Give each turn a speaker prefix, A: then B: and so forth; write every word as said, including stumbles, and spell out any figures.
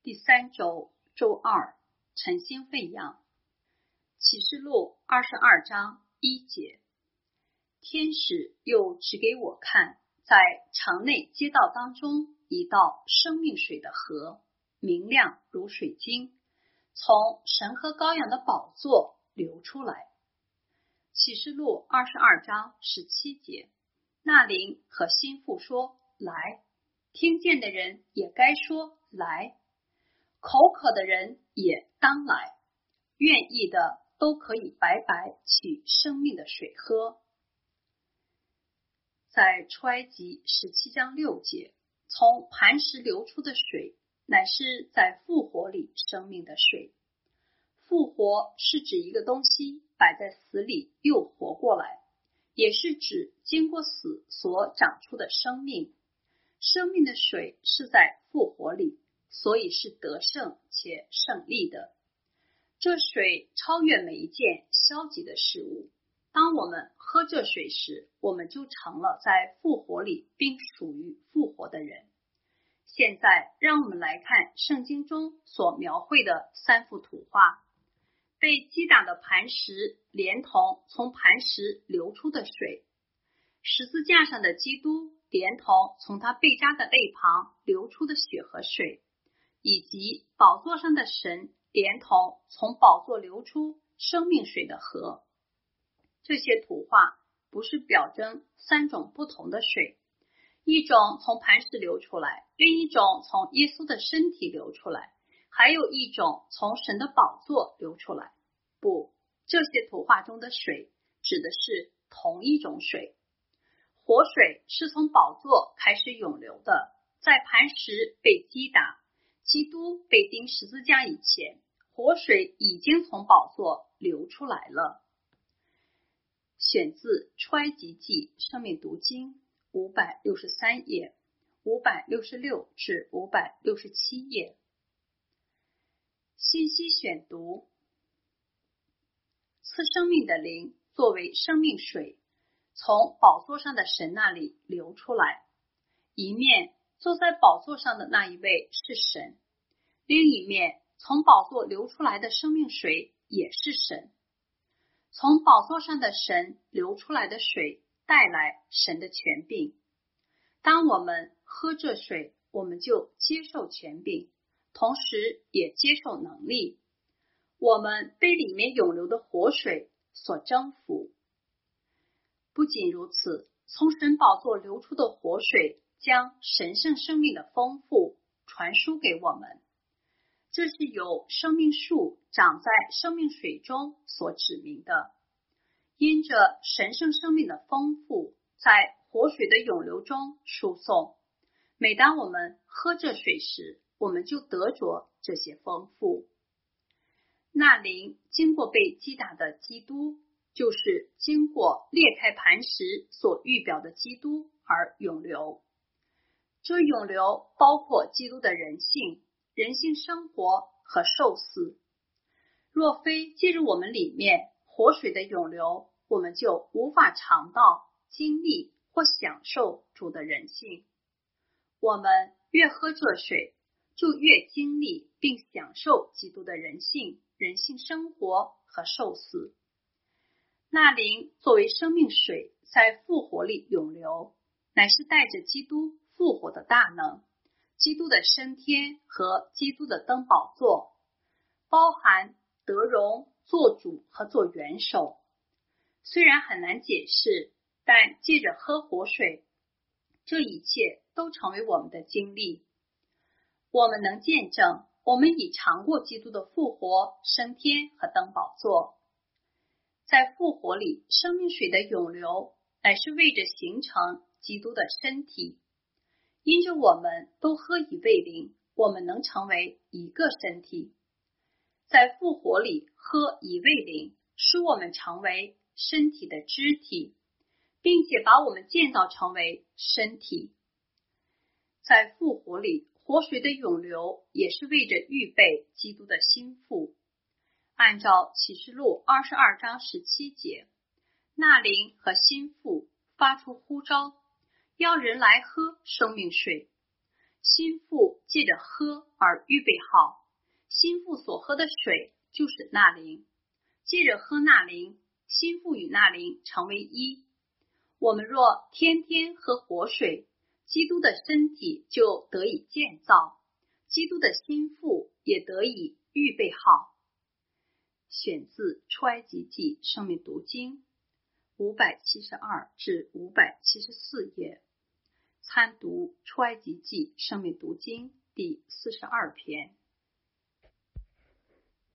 A: 第三周周二，晨星飞扬。启示录二十二章一节，天使又指给我看，在城内街道当中一道生命水的河，明亮如水晶，从神和羔羊的宝座流出来。启示录二十二章十七节，那灵和心腹说来，听见的人也该说来，口渴的人也当来，愿意的都可以白白取生命的水喝。在出埃及十七章六节，从磐石流出的水，乃是在复活里生命的水。复活是指一个东西摆在死里又活过来，也是指经过死所长出的生命。生命的水是在复活里，所以是得胜且胜利的。这水超越每一件消极的事物。当我们喝这水时，我们就成了在复活里并属于复活的人。现在让我们来看圣经中所描绘的三幅图画。被击打的磐石连同从磐石流出的水，十字架上的基督连同从他被扎的肋旁流出的血和水，以及宝座上的神连同从宝座流出生命水的河。这些图画不是表征三种不同的水，一种从磐石流出来，另一种从耶稣的身体流出来，还有一种从神的宝座流出来。不，这些图画中的水指的是同一种水。活水是从宝座开始涌流的，在磐石被击打，基督被钉十字架以前，活水已经从宝座流出来了。选自出埃及记生命读经五百六十三页，五百六十六至五百六十七页。信息选读。赐生命的灵作为生命水，从宝座上的神那里流出来。一面坐在宝座上的那一位是神，另一面从宝座流出来的生命水也是神。从宝座上的神流出来的水带来神的权柄。当我们喝这水，我们就接受权柄，同时也接受能力。我们被里面涌流的活水所征服。不仅如此，从神宝座流出的活水将神圣生命的丰富传输给我们。这是由生命树长在生命水中所指明的。因着神圣生命的丰富，在活水的涌流中输送。每当我们喝这水时，我们就得着这些丰富。那灵经过被击打的基督，就是经过裂开磐石所预表的基督而涌流。这涌流包括基督的人性、人性生活和受死。若非借着我们里面活水的涌流，我们就无法尝到、经历或享受主的人性。我们越喝这水，就越经历并享受基督的人性、人性生活和受死。那灵作为生命水在复活里涌流，乃是带着基督复活的大能，基督的升天和基督的登宝座，包含得荣、做主和做元首。虽然很难解释，但借着喝活水，这一切都成为我们的经历。我们能见证，我们已尝过基督的复活、升天和登宝座。在复活里，生命水的涌流乃是为着形成基督的身体。因着我们都喝一位灵，我们能成为一个身体。在复活里喝一位灵，使我们成为身体的肢体，并且把我们建造成为身体。在复活里，活水的涌流也是为着预备基督的心腹。按照启示录二十二章十七节，那灵和心腹发出呼召，要人来喝生命水。 心腹借着喝而预备好，心腹所喝的水就是纳灵，借着喝纳灵，心腹与纳灵成为一。我们若天天喝活水，基督的身体就得以建造，基督的心腹也得以预备好。选自出埃及记生命读经五百七十二至五百七十四页，参读出埃及记生命读经第四十二篇。